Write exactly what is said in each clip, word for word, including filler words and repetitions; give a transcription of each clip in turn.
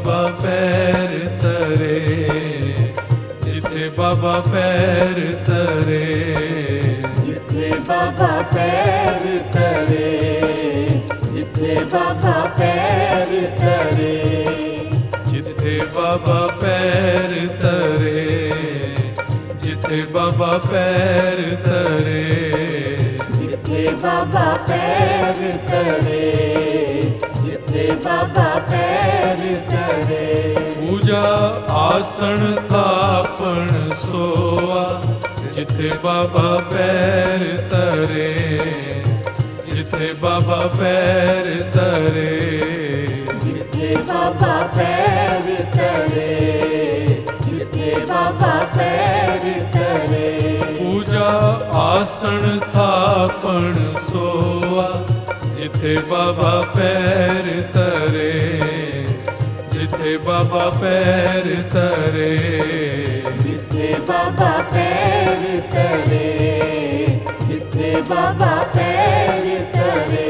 बाबा पैर तरे, जिथे बाबा पैर तरे, जिथे बाबा पैर तरे, जिथे बाबा पैर तरे, जिथे बाबा पैर तरे, जिथे बाबा पैर तरे, जिथे बाबा पैर तरे, जिथे बाबा पैर तरे। पूजा आसन थापण सोवा, जिथे बाबा पैर तरे, जिथे बाबा पैर तरे, जिथे बाबा पैर तरे, जिथे बाबा पैर तरे। पूजा आसन थापण सोवा, जिथे बाबा पैर तरे, जिथे बाबा पैर तरे, जिथे बाबा पैर तरे, जिथे बाबा पैर तरे।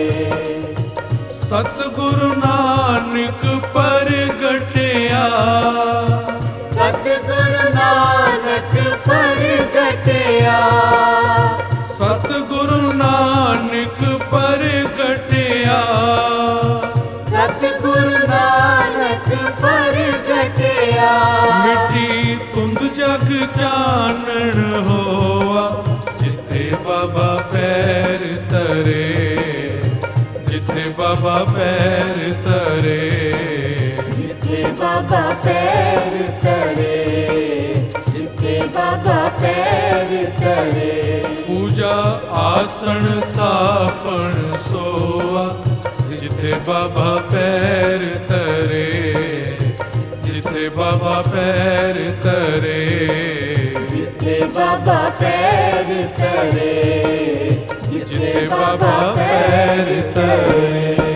सतगुरु नानक परगटया, सतगुरु नानक परगटया, सतगुरु नानक परगटया, सतगुरु नानक परगटया। मिठी तुंद जग जानन होवा, जिथे बाबा पैर तरे, जिथे बाबा पैर तरे, जिथे बाबा पैर तरे, जिथे बाबा पैर तरे। पूजा आसन थापण सोवा, जिथे बाबा पैर तरे, जिथे बाबा पैर तरे, जिथे बाबा पैर तरे, जिथे बाबा पैर तरे।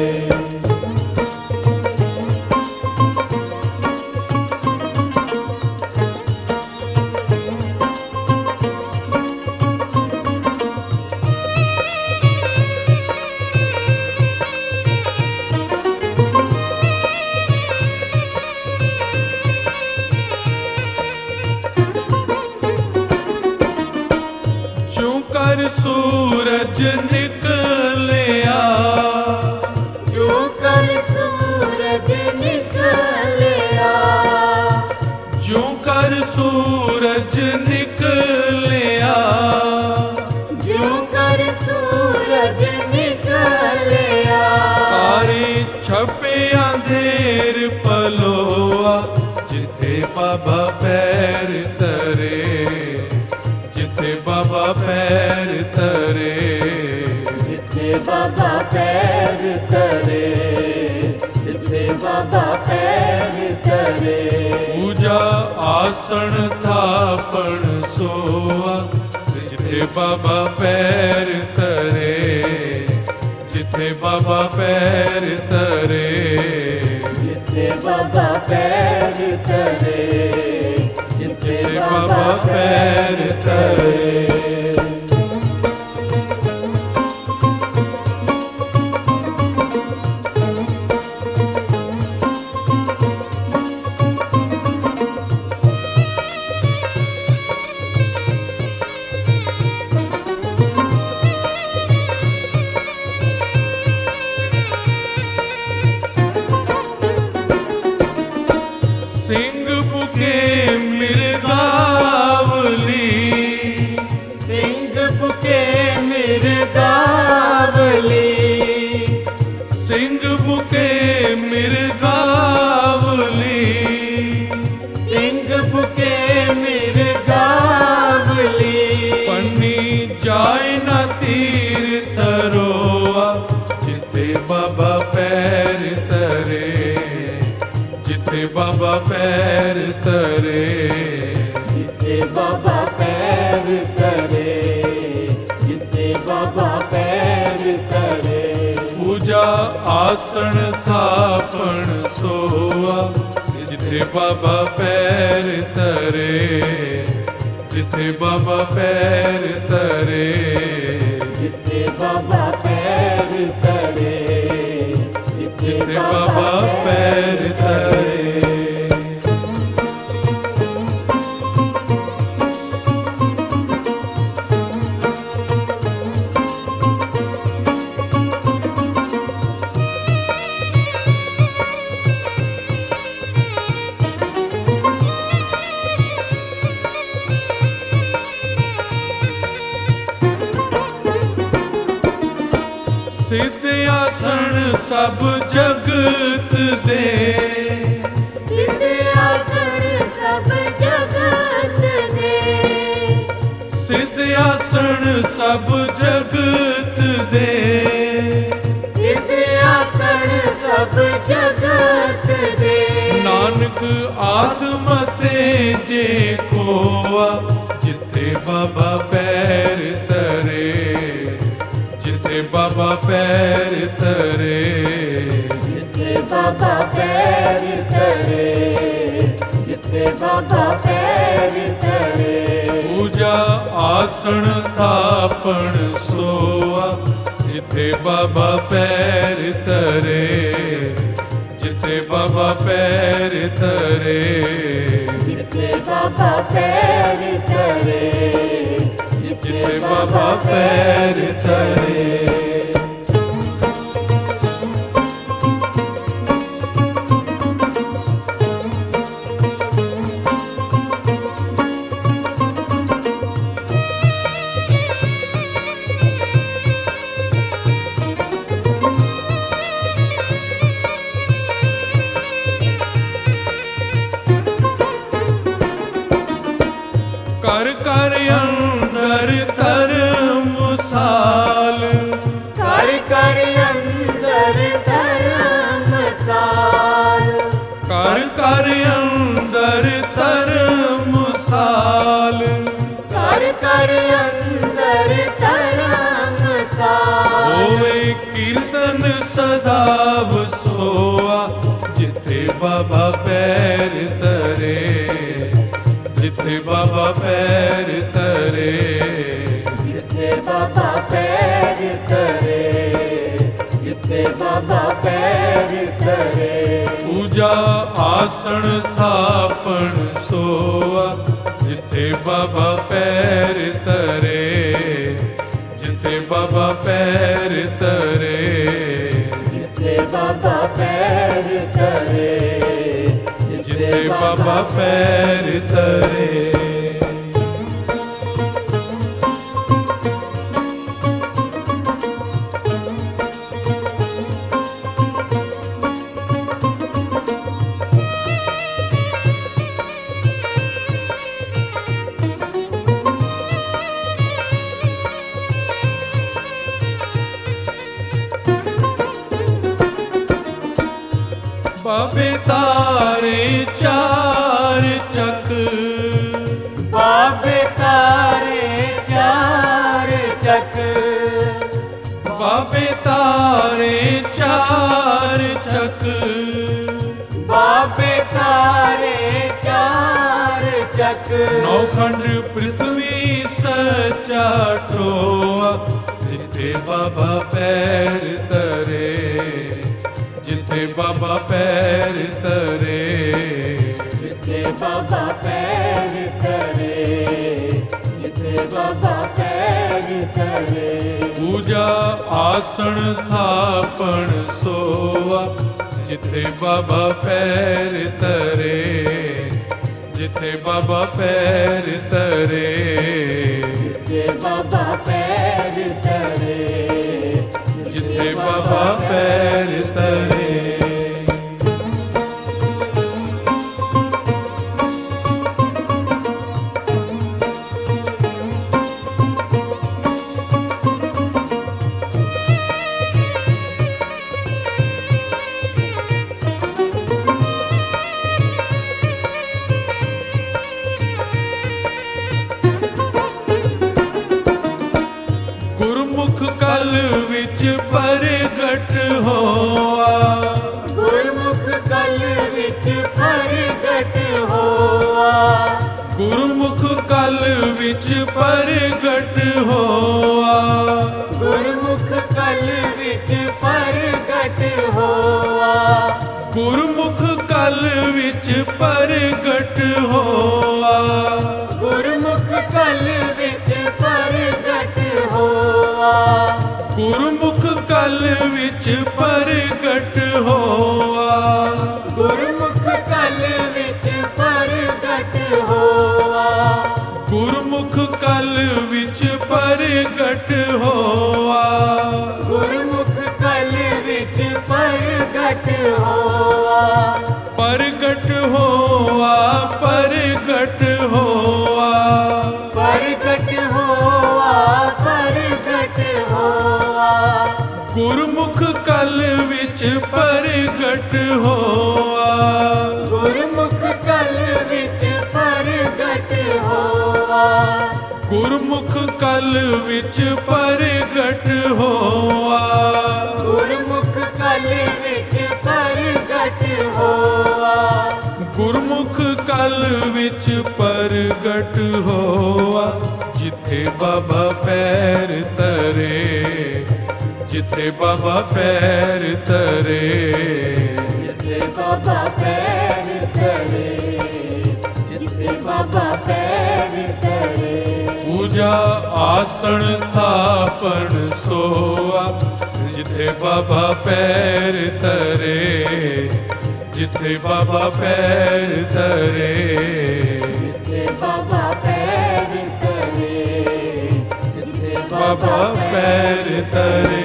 कर सूरज निकलिया, जो कर सूरज निकलिया, जो कर सूरज निकलिया, जो कर सूरज निकलिया। तारे छपे अंधेर पलोआ, जिथे बाबा पैर तरे, जिथे बाबा पैर तरे, जिथे बाबा पैर तरे, जिथे बाबा पैर तरे। पूजा आसन थापण सोवा, जिथे बाबा पैर तरे, जिथे बाबा पैर तरे, जिथे बाबा पैर तरे, जिथे बाबा पैर तरे। सिंह बुके मिर्गावली, सिंह बुके मिर्गावली, सिंह बुके मिर्गावली, सिंह बुके मिर्गावली। पन्नी जाय न तीर तरोआ, जिथे बाबा पैर तरे, जिथे बाबा पैर तरे, जिथे बाबा पैर तरे, जिथे बाबा पैर तरे। पूजा आसन थापण सोवा, जिथे बाबा पैर तरे, जिथे बाबा पैर तरे, जिथे बाबा पैर तरे, जिथे ਜਿੱਥੇ ਬਾਬਾ ਪੈਰ ਧਰੇ। ਸਿੱਧ ਆਸਣ ਸਭ ਜਗਤ ਦੇ, ਸਿੱਧ ਆਸਣ ਸਭ ਜਗਤ ਦੇ, ਸਿੱਧ ਆਸਣ ਸਭ ਜਗਤ ਦੇ, ਸਿੱਧ ਆਸਣ ਸਭ ਜਗਤ ਦੇ। ਨਾਨਕ ਆਤਮ ਤੇ ਜੇ ਕੋਆ, ਜਿੱਥੇ ਬਾਬਾ ਪੈਰ ਧਰੇ, ਜਿੱਥੇ ਬਾਬਾ ਪੈਰ ਧਰੇ, ਜਿੱਥੇ ਬਾਬਾ ਪੈਰ ਧਰੇ, ਜਿੱਥੇ ਬਾਬਾ ਪੈਰ ਧਰੇ। ਪੂਜਾ ਆਸਣ ਥਾਪਣ ਸੋਆ, ਜਿੱਥੇ ਬਾਬਾ ਪੈਰ ਧਰੇ, ਜਿੱਥੇ ਬਾਬਾ ਪੈਰ ਧਰੇ, ਜਿੱਥੇ ਬਾਬਾ ਪੈਰ ਧਰੇ, ਜਿੱਥੇ ਬਾਬਾ ਪੈਰ ਧਰੇ। ਕਰ ਕਰ ਅੰਦਰ ਧਰਮਸਾਲ, ਕਰ ਕਰ ਅੰਦਰ ਧਰਮਸਾਲ, ਕਰ ਕਰ ਅੰਦਰ ਧਰਮਸਾਲ, ਕਰ ਕਰ ਅੰਦਰ ਧਰਮਸਾਲ। ਹੋਵੇ ਕੀਰਤਨ ਸਦਾ ਵਸੋਆ, ਜਿੱਥੇ ਬਾਬਾ ਪੈਰ ਧਰੇ, ਜਿੱਥੇ ਬਾਬਾ ਪੈਰ ਧਰੇ, ਜਿੱਥੇ ਬਾਬਾ ਪੈਰ ਧਰੇ, ਜਿੱਥੇ ਬਾਬਾ ਪੈਰ ਧਰੇ। ਪੂਜਾ ਆਸਣ ਥਾਪਣ ਸੋਆ, ਜਿੱਥੇ ਬਾਬਾ ਪੈਰ ਧਰੇ, ਜਿੱਥੇ ਬਾਬਾ ਪੈਰ ਧਰੇ, ਜਿੱਥੇ ਬਾਬਾ ਪੈਰ ਧਰੇ, ਜਿੱਥੇ ਬਾਬਾ ਪੈਰ ਧਰੇ। ਬਾਬੇ ਤਾਰੇ ਚਾਰ ਚੱਕ, ਬਾਬੇ ਤਾਰੇ ਚਾਰ ਚੱਕ, ਬਾਬੇ ਤਾਰੇ ਚਾਰ ਚੱਕ, ਬਾਬੇ ਤਾਰੇ ਚਾਰ ਚੱਕ। ਨੌਖੰਡ ਪ੍ਰਿਥਵੀ ਸੱਚਾ ਟੋਆ, ਜਿੱਥੇ ਬਾਬਾ ਪੈਰ ਧਰੇ, ਜਿੱਥੇ ਬਾਬਾ ਪੈਰ ਧਰੇ, ਜਿੱਥੇ ਬਾਬਾ ਪੈਰ ਧਰੇ, ਜਿੱਥੇ ਬਾਬਾ ਪੈਰ ਧਰੇ। ਪੂਜਾ ਆਸਣ ਥਾਪਣ ਸੋਆ, ਜਿੱਥੇ ਬਾਬਾ ਪੈਰ ਧਰੇ, ਜਿੱਥੇ ਬਾਬਾ ਪੈਰ ਧਰੇ, ਜਿੱਥੇ ਬਾਬਾ ਪੈਰ ਧਰੇ, ਜਿੱਥੇ ਬਾਬਾ ਪੈਰ ਧਰੇ। ਗੁਰਮੁਖ ਕਲ ਵਿੱਚ ਪ੍ਰਗਟ ਹੋਆ, ਗੁਰਮੁਖ ਕਲ ਵਿੱਚ ਪ੍ਰਗਟ ਹੋਆ, ਗੁਰਮੁਖ ਕਲ ਵਿੱਚ ਪ੍ਰਗਟ ਹੋਆ, ਗੁਰਮੁਖ ਕਲ ਵਿੱਚ ਪ੍ਰਗਟ ਹੋਆ। गुरमुख कल विच परगट होआ। गुरमुख कल विच परगट होआ। गुरमुख कल विच परगट होआ। गुरमुख कल विच परगट होआ। गुरमुख कल विच परगट होआ। गुरमुख कल विच परगट होआ। परगट होआ परगट होआ। परगट होआ परगट होआ। गुरमुख कल विच परगट होआ। गुरमुख कल विच परगट होआ। गुरमुख कल विच परगट होआ। गुरमुख कल विच परगट होआ। गुरमुख कल विच परगट होआ। जिथे बाबा पैर तरे, जिथे बाबा पैर तरे, जिथे बाबा पैर तरे, जिथे बाबा पैर तरे। पूजा आसन थापन सोआ। जिथे बाबा पैर तरे, जिथे बाबा पैर तरे, जिथे बाबा पैर तरे, जिथे बाबा पैर तरे।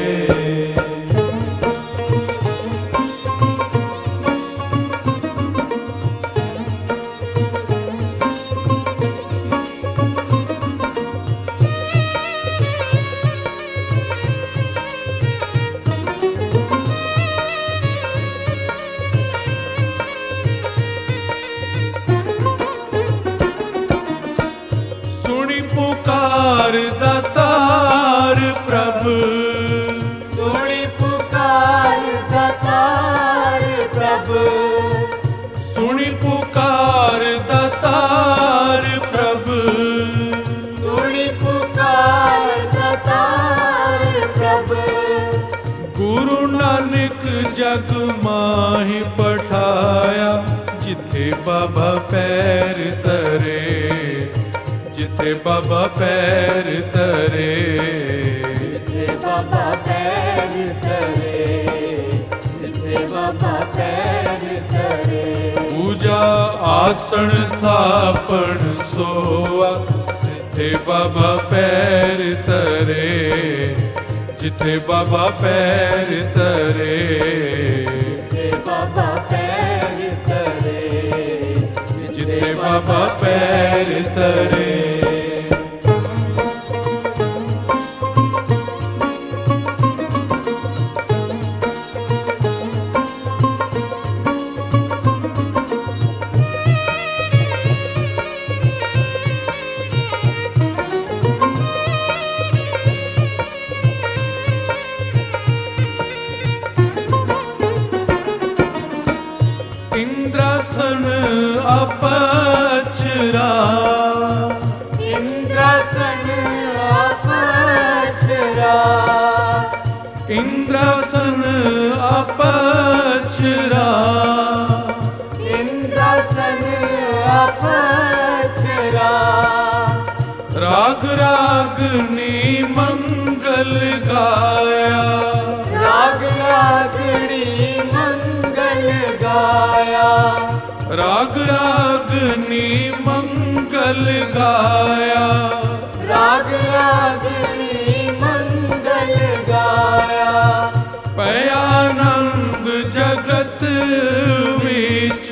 पुकार दातार प्रभ, सुनी पुकार दातार प्रभ, सुनी पुकार दातार प्रभ, सुनी पुकार दातार प्रभ। गुरु नानक जग माहि पठाया। जिथे बाबा पैर तरे, जिथे बाबा पैर तरे, जिथे बाबा पैर तरे, जिथे बाबा पैर तरे। पूजा आसन थापन सोआ। जिथे बाबा पैर तरे, जिथे बाबा पैर तरे, जिथे बाबा पैर तरे, जिथे बाबा पैर तरे। इंद्रासन अपचरा, इंद्रासन अपचरा, इंद्रासन अपचरा, इंद्रासन अपचरा। राग रागनी मंगल गाया, राग रागनी मंगल गाया, राग रागनी मंगल गाया, राग रागनी मंगल गाया। पयानंद जगत विच,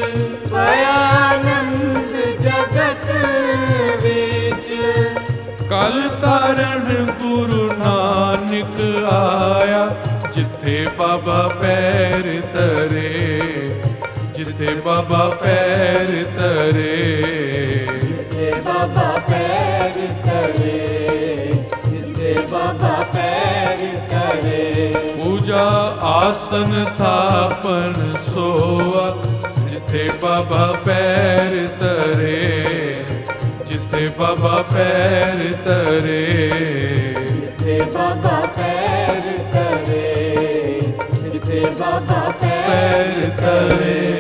पयानंद जगत विच। कल तारण गुरु नानक आया। जिथे बाबा पैर तरे, जिथे बाबा पैर तरे, जिथे बाबा पैर तरे, जिथे बाबा पैर तरे। पूजा आसन थापन सोआ। जिथे बाबा पैर तरे, जिथे बाबा पैर तरे, जिथे बाबा पैर तरे, जिथे ਜਿੱਥੇ ਬਾਬਾ ਪੈਰ ਧਰੇ।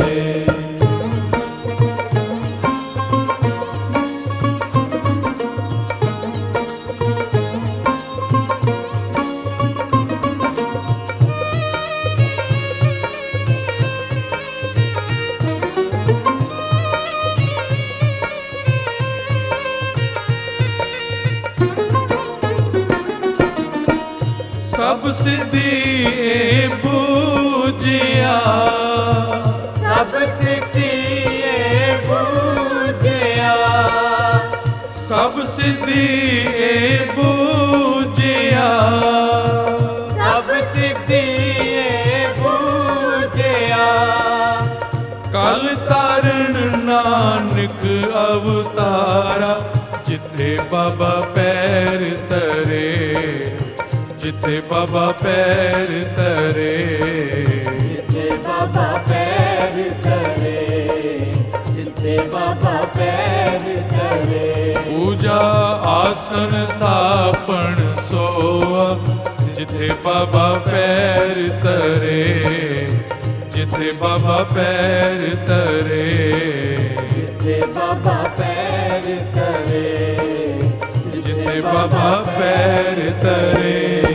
ਸਭ ਸਿੱਧੀ ਏ ਬੂਝਿਆ, ਸਭ ਸਿੱਧੀ ਏ ਬੂਝਿਆ, ਸਭ ਸਿੱਧੀ ਏ ਬੂਝਿਆ, ਸਭ ਸਿੱਧੀ ਏ ਬੂਝਿਆ। ਕਲ ਤਾਰਨ ਨਾਨਕ ਅਵਤਾਰਾ, ਜਿੱਥੇ ਬਾਬਾ ਪੈਰ ਧਰੇ, ਜਿੱਥੇ ਬਾਬਾ ਪੈਰ ਧਰੇ, ਜਿੱਥੇ ਬਾਬਾ ਪੈਰ ਧਰੇ, ਜਿੱਥੇ ਬਾਬਾ ਪੈਰ ਧਰੇ। ਪੂਜਾ ਆਸਨ ਥਾਪਣ ਸੋਆ, ਜਿੱਥੇ ਬਾਬਾ ਪੈਰ ਧਰੇ, ਜਿੱਥੇ ਬਾਬਾ ਪੈਰ ਧਰੇ, ਜਿੱਥੇ ਬਾਬਾ ਪੈਰ ਧਰੇ, ਜਿੱਥੇ ਬਾਬਾ ਪੈਰ ਧਰੇ।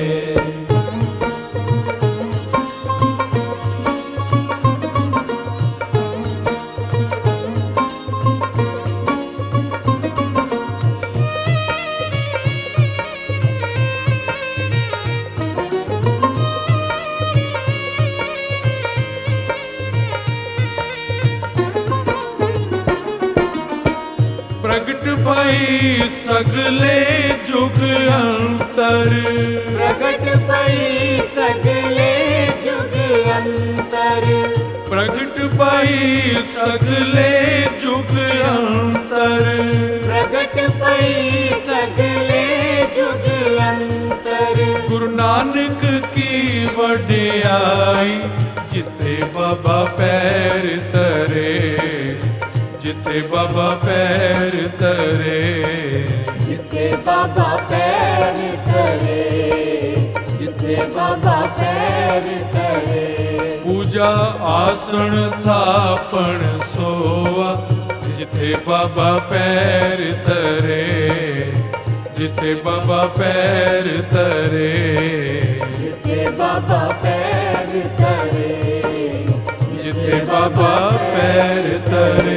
ਪ੍ਰਗਟ ਭਈ ਸਗਲੇ ਜੁਗ ਅੰਤਰ, ਪ੍ਰਗਟ ਭਈ ਸਗਲੇ ਜੁਗ ਅੰਤਰ, ਪ੍ਰਗਟ ਭਈ ਸਗਲੇ ਜੁਗ ਅੰਤਰ, ਪ੍ਰਗਟ ਭਈ ਸਗਲੇ ਜੁਗ ਅੰਤਰ। ਗੁਰੂ ਨਾਨਕ ਕੀ ਵਡਿਆਈ, ਜਿੱਥੇ ਬਾਬਾ ਪੈਰ ਧਰੇ, ਜਿੱਥੇ ਬਾਬਾ ਪੈਰ ਧਰੇ, ਜਿੱਥੇ ਬਾਬਾ ਪੈਰ ਧਰੇ, ਜਿੱਥੇ ਬਾਬਾ ਪੈਰ ਧਰੇ। ਪੂਜਾ ਆਸਣ ਥਾਪਣ ਸੋਆ, ਜਿੱਥੇ ਬਾਬਾ ਪੈਰ ਧਰੇ, ਜਿੱਥੇ ਬਾਬਾ ਪੈਰ ਧਰੇ, ਜਿੱਥੇ ਬਾਬਾ ਪੈਰ ਧਰੇ, ਜਿੱਥੇ ਬਾਬਾ ਪੈਰ ਧਰੇ।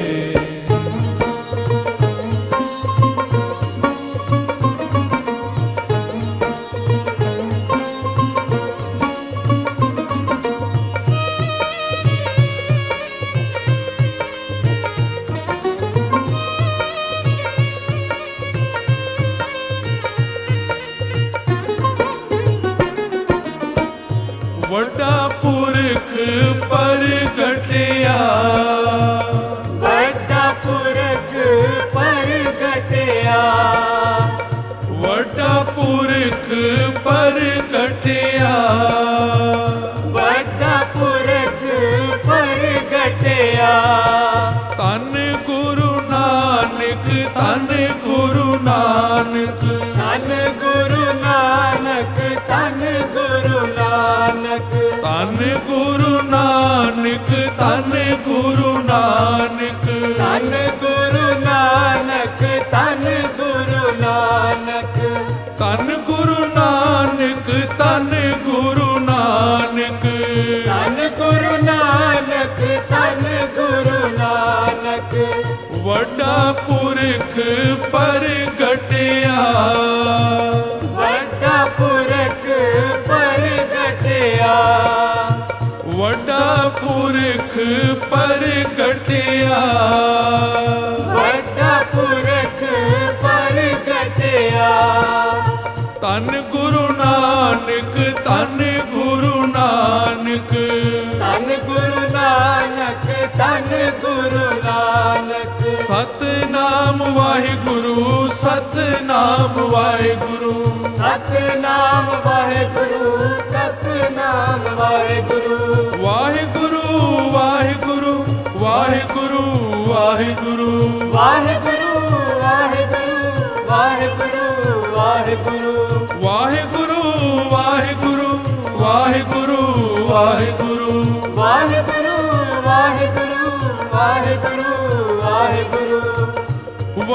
ਵੱਡਾ ਪੁਰਖ ਪ੍ਰਗਟਿਆ, ਵੱਡਾ ਪੁਰਖ ਪ੍ਰਗਟਿਆ, ਵੱਡਾ ਪੁਰਖ ਪ੍ਰਗਟਿਆ, ਵੱਡਾ ਪੁਰਖ ਪ੍ਰਗਟਿਆ। ਧੰਨ ਗੁਰੂ ਨਾਨਕ, ਧੰਨ ਗੁਰੂ ਨਾਨਕ, ਧੰਨ ਗੁਰੂ ਨਾਨਕ, ਧੰਨ ਗੁਰੂ ਨਾਨਕ, ਧੰਨ ਗੁਰੂ ਨਾਨਕ, ਧੰਨ ਗੁਰੂ ਨਾਨਕ, ਧੰਨ ਗੁਰੂ ਨਾਨਕ, ਧੰਨ ਗੁਰੂ ਨਾਨਕ, ਧੰਨ ਗੁਰੂ ਨਾਨਕ, ਧੰਨ ਗੁਰੂ ਨਾਨਕ, ਧੰਨ ਗੁਰੂ ਨਾਨਕ, ਧੰਨ ਗੁਰੂ ਨਾਨਕ। ਵੱਡਾ ਪੁਰਖ ਪ੍ਰਗਟਿਆ, ਵੱਡਾ ਪੁਰਖ ਪ੍ਰਗਟਿਆ, ਵੱਡਾ ਪੁਰਖ ਪ੍ਰਗਟਿਆ, ਵੱਡਾ ਪੁਰਖ ਪ੍ਰਗਟਿਆ। ਧੰਨ ਗੁਰੂ ਨਾਨਕ, ਧੰਨ ਗੁਰੂ ਨਾਨਕ, ਧੰਨ ਗੁਰੂ ਨਾਨਕ, ਧੰਨ ਗੁਰੂ ਨਾਨਕ। ਸਤਿਨਾਮ ਵਾਹਿਗੁਰੂ, ਸਤਿਨਾਮ ਵਾਹਿਗੁਰੂ, ਸਤਿਨਾਮ ਵਾਹਿਗੁਰੂ, ਸਤਿਨਾਮ ਵਾਹਿਗੁਰੂ, ਵਾਹਿਗੁਰੂ ਵਾਹਿਗੁਰੂ, ਵਾਹਿਗੁਰੂ ਵਾਹਿਗੁਰੂ, ਵਾਹਿਗੁਰੂ ਵਾਹਿਗੁਰੂ, ਵਾਹਿਗੁਰੂ ਵਾਹਿਗੁਰੂ, ਵਾਹਿਗੁਰੂ ਵਾਹਿਗੁਰੂ, ਵਾਹਿਗੁਰੂ ਵਾਹਿਗੁਰੂ,